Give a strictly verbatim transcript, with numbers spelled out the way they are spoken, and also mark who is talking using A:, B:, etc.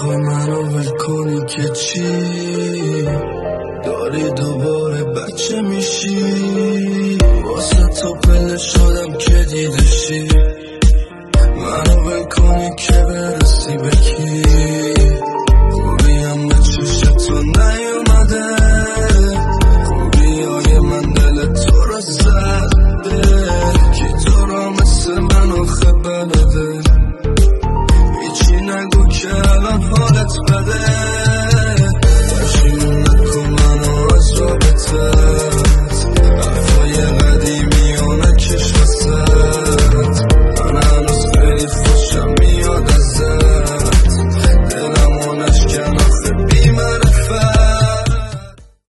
A: میخوای منو ول کنی که چی؟ داری دوباره بچه میشی. واسه تو پله شدم که دیدشی، منو ول کنی که برسی به کی؟